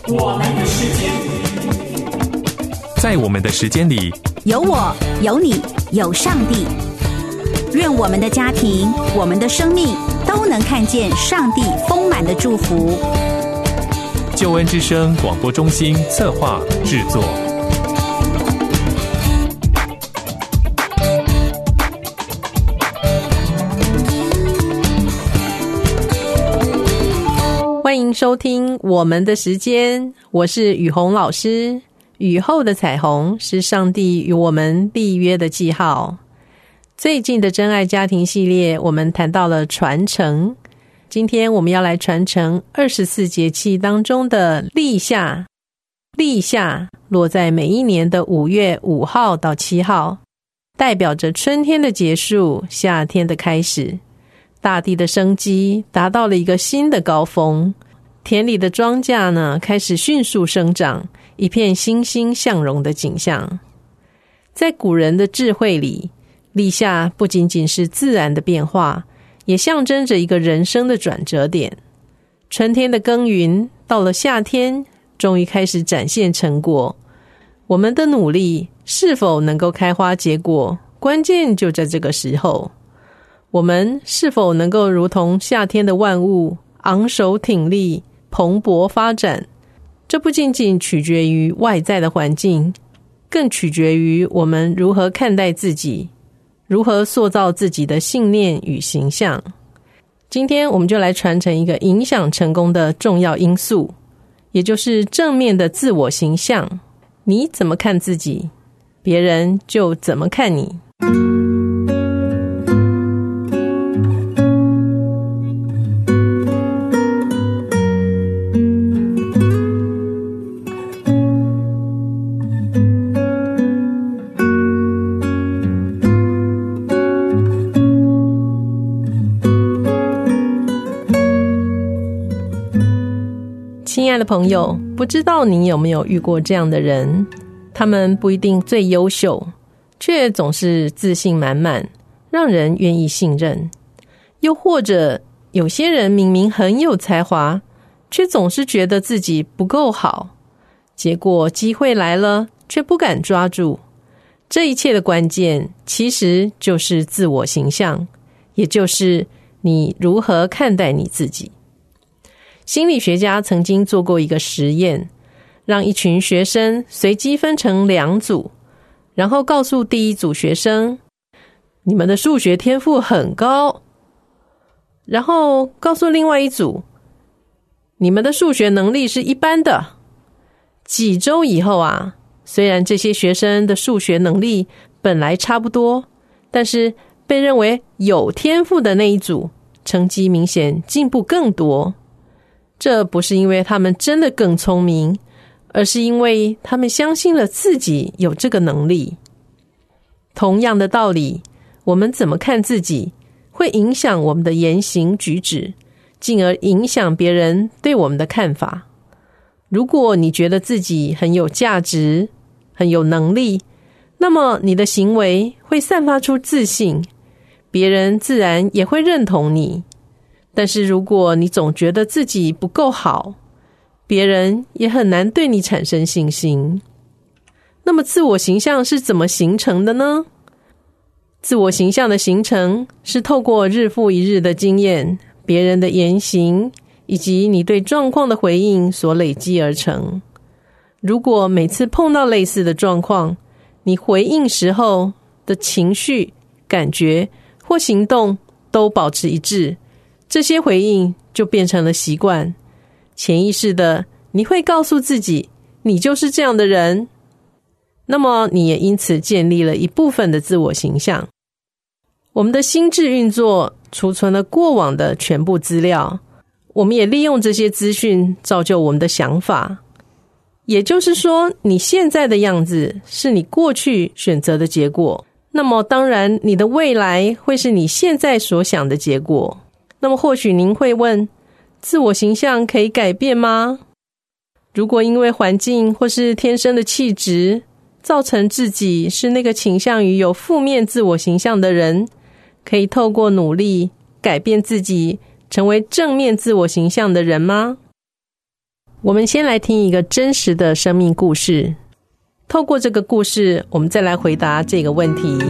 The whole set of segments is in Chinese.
我们的时间， 在我们的时间里， 有我，有你，有上帝。愿我们的家庭，我们的生命都能看见上帝丰满的祝福。 救恩之声广播中心策划制作。 欢迎收听我们的时间，我是雨虹老师。雨后的彩虹是上帝与我们立约的记号。最近的真爱家庭系列，我们谈到了传承。今天我们要来传承24节气当中的立夏。立夏落在每一年的5月5号到7号，代表着春天的结束，夏天的开始。大地的生机达到了一个新的高峰，田里的庄稼呢开始迅速生长，一片欣欣向荣的景象。在古人的智慧里，立夏不仅仅是自然的变化，也象征着一个人生的转折点。春天的耕耘到了夏天，终于开始展现成果。我们的努力是否能够开花结果，关键就在这个时候。我们是否能够如同夏天的万物，昂首挺立，蓬勃发展？这不仅仅取决于外在的环境，更取决于我们如何看待自己，如何塑造自己的信念与形象。今天我们就来传承一个影响成功的重要因素，也就是正面的自我形象。你怎么看自己，别人就怎么看你。亲爱的朋友，不知道你有没有遇过这样的人，他们不一定最优秀，却总是自信满满，让人愿意信任。又或者有些人明明很有才华，却总是觉得自己不够好，结果机会来了，却不敢抓住。这一切的关键其实就是自我形象，也就是你如何看待你自己。心理学家曾经做过一个实验，让一群学生随机分成2组，然后告诉第一组学生，你们的数学天赋很高，然后告诉另外一组，你们的数学能力是一般的。几周以后啊，虽然这些学生的数学能力本来差不多，但是被认为有天赋的那一组成绩明显进步更多。这不是因为他们真的更聪明，而是因为他们相信了自己有这个能力。同样的道理，我们怎么看自己，会影响我们的言行举止，进而影响别人对我们的看法。如果你觉得自己很有价值，很有能力，那么你的行为会散发出自信，别人自然也会认同你。但是如果你总觉得自己不够好，别人也很难对你产生信心。那么自我形象是怎么形成的呢？自我形象的形成是透过日复一日的经验、别人的言行以及你对状况的回应所累积而成。如果每次碰到类似的状况，你回应时候的情绪、感觉或行动都保持一致，这些回应就变成了习惯，潜意识的你会告诉自己，你就是这样的人。那么你也因此建立了一部分的自我形象。我们的心智运作储存了过往的全部资料，我们也利用这些资讯造就我们的想法。也就是说，你现在的样子是你过去选择的结果，那么当然你的未来会是你现在所想的结果。那么或许您会问，自我形象可以改变吗？如果因为环境或是天生的气质造成自己是那个倾向于有负面自我形象的人，可以透过努力改变自己，成为正面自我形象的人吗？ 我们先来听一个真实的生命故事，透过这个故事，我们再来回答这个问题。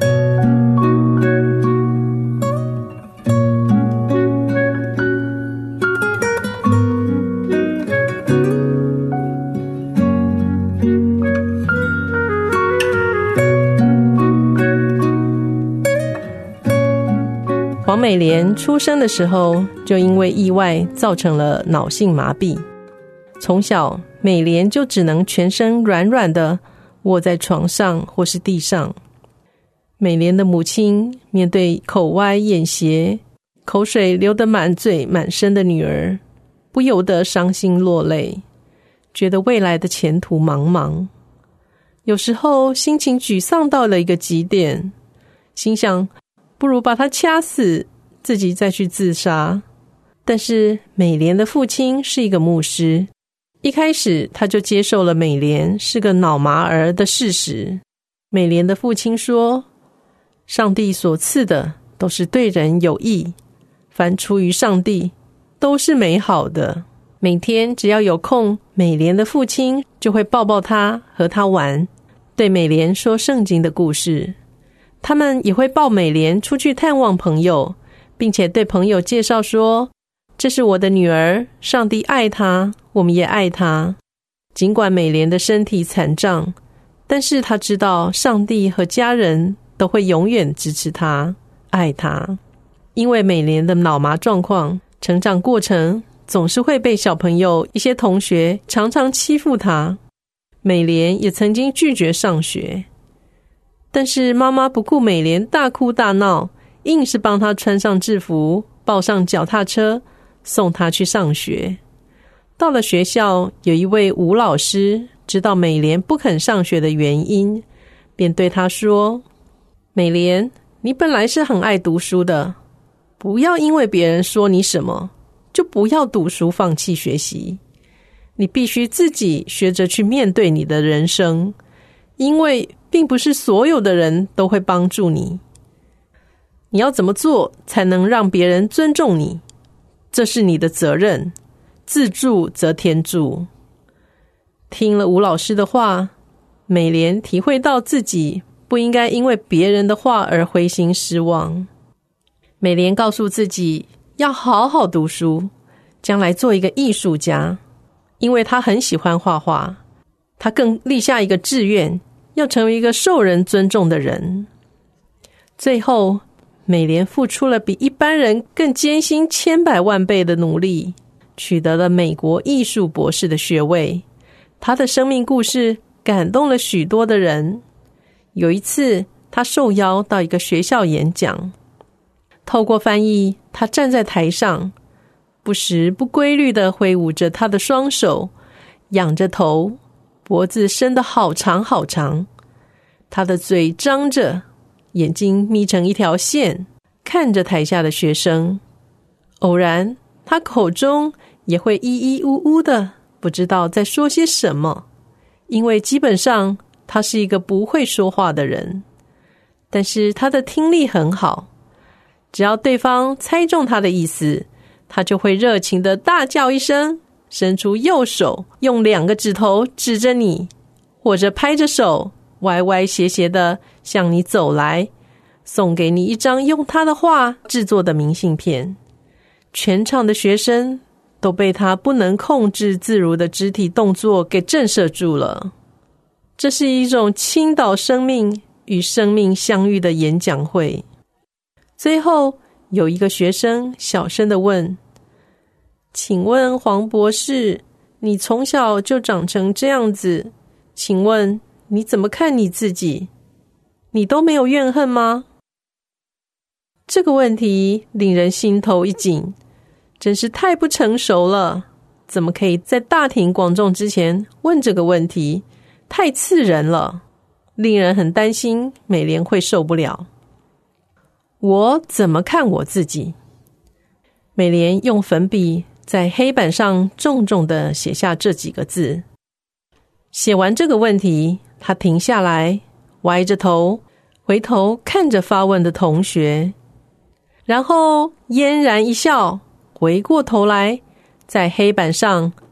黄美莲出生的时候就因为意外造成了脑性麻痹，从小美莲就只能全身软软的卧在床上或是地上。美莲的母亲面对口歪眼斜、口水流得满嘴满身的女儿，不由得伤心落泪，觉得未来的前途茫茫。有时候心情沮丧到了一个极点，心想不如把他掐死，自己再去自杀。但是美莲的父亲是一个牧师，一开始他就接受了美莲是个脑麻儿的事实。美莲的父亲说，上帝所赐的都是对人有益，凡出于上帝都是美好的。每天只要有空，美莲的父亲就会抱抱她，和她玩，对美莲说圣经的故事。他们也会抱美莲出去探望朋友，并且对朋友介绍说，这是我的女儿，上帝爱她，我们也爱她。尽管美莲的身体残障，但是她知道上帝和家人都会永远支持她，爱她。因为美莲的脑麻状况，成长过程总是会被小朋友一些同学常常欺负她。美莲也曾经拒绝上学，但是妈妈不顾美莲大哭大闹，硬是帮她穿上制服，抱上脚踏车，送她去上学。到了学校，有一位吴老师知道美莲不肯上学的原因，便对她说，美莲，你本来是很爱读书的，不要因为别人说你什么，就不要读书放弃学习。你必须自己学着去面对你的人生，因为并不是所有的人都会帮助你。你要怎么做才能让别人尊重你？这是你的责任，自助则天助。听了吴老师的话，美莲体会到自己不应该因为别人的话而灰心失望。美莲告诉自己要好好读书，将来做一个艺术家。因为她很喜欢画画，她更立下一个志愿，要成为一个受人尊重的人。最后，美莲付出了比一般人更艰辛千百万倍的努力，取得了美国艺术博士的学位。她的生命故事感动了许多的人。有一次，她受邀到一个学校演讲，透过翻译，她站在台上，不时不规律地挥舞着她的双手，仰着头，脖子伸得好长好长。她的嘴张着，眼睛眯成一条线，看着台下的学生。偶然，她口中也会咿咿呜呜的，不知道在说些什么，因为基本上她是一个不会说话的人。但是她的听力很好，只要对方猜中她的意思，他就会热情的大叫一声，伸出右手，用2个指头指着你，或者拍着手，歪歪斜斜的向你走来，送给你一张用他的画制作的明信片。全场的学生都被他不能控制自如的肢体动作给震慑住了。这是一种倾倒生命与生命相遇的演讲会。最后，有一个学生小声地问，请问黄博士，你从小就长成这样子，请问你怎么看你自己？你都没有怨恨吗？这个问题令人心头一紧，真是太不成熟了，怎么可以在大庭广众之前问这个问题？太刺人了，令人很担心美莲会受不了。我怎么看我自己？美莲用粉笔在黑板上重重地写下这几个字。写完这个问题，她停下来，歪着头，回头看着发问的同学，然后嫣然一笑，回过头来，在黑板上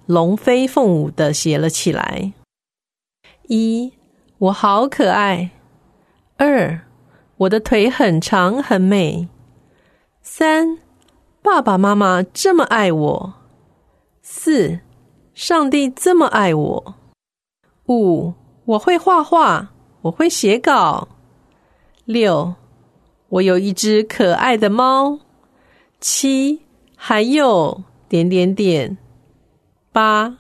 龙飞凤舞地写了起来。1. 我好可爱。2. 我的腿很长很美。3. 爸爸妈妈这么爱我。4. 上帝这么爱我。5. 我会画画，我会写稿。6. 我有一只可爱的猫。7. 还有……8………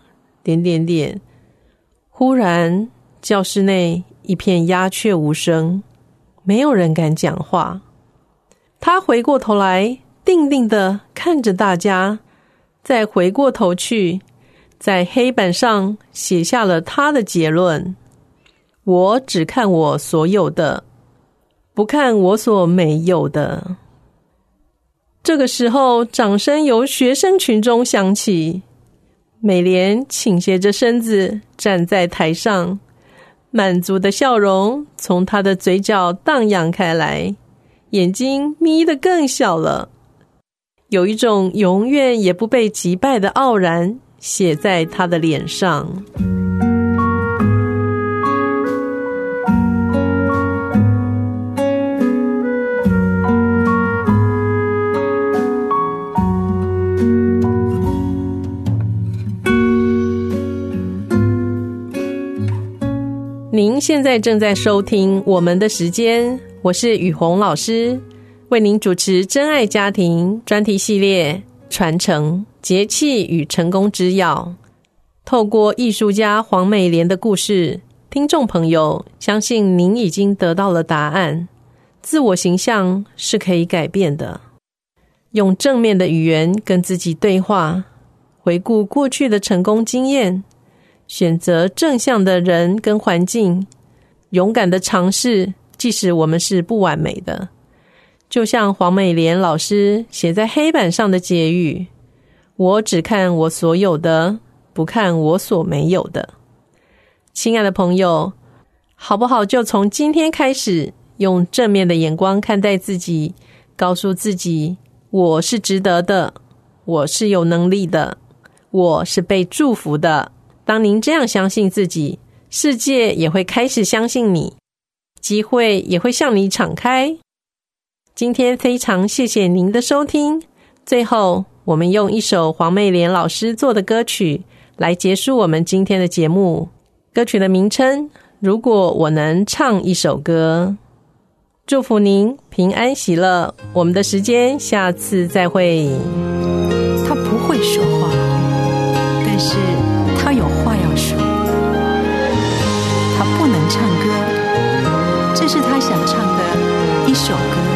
忽然教室内一片鸦雀无声，没有人敢讲话。他回过头来，定定地看着大家，再回过头去，在黑板上写下了他的结论：我只看我所有的，不看我所没有的。这个时候，掌声由学生群中响起。美莲倾斜着身子站在台上，满足的笑容从她的嘴角荡漾开来，眼睛眯得更小了，有一种永远也不被击败的傲然写在她的脸上。您现在正在收听我们的时间，我是雨虹老师，为您主持真爱家庭专题系列传承节气与成功之要。透过艺术家黄美莲的故事，听众朋友，相信您已经得到了答案。自我形象是可以改变的，用正面的语言跟自己对话，回顾过去的成功经验，选择正向的人跟环境，勇敢的尝试，即使我们是不完美的。就像黄美莲老师写在黑板上的结语：我只看我所有的，不看我所没有的。亲爱的朋友，好不好就从今天开始，用正面的眼光看待自己，告诉自己，我是值得的，我是有能力的，我是被祝福的。当您这样相信自己，世界也会开始相信你，机会也会向你敞开。今天非常谢谢您的收听，最后我们用一首黄美莲老师做的歌曲来结束我们今天的节目。歌曲的名称：如果我能唱一首歌。祝福您平安喜乐，我们的时间下次再会。 他不会说话，但是他有话要说。他不能唱歌，这是他想唱的一首歌。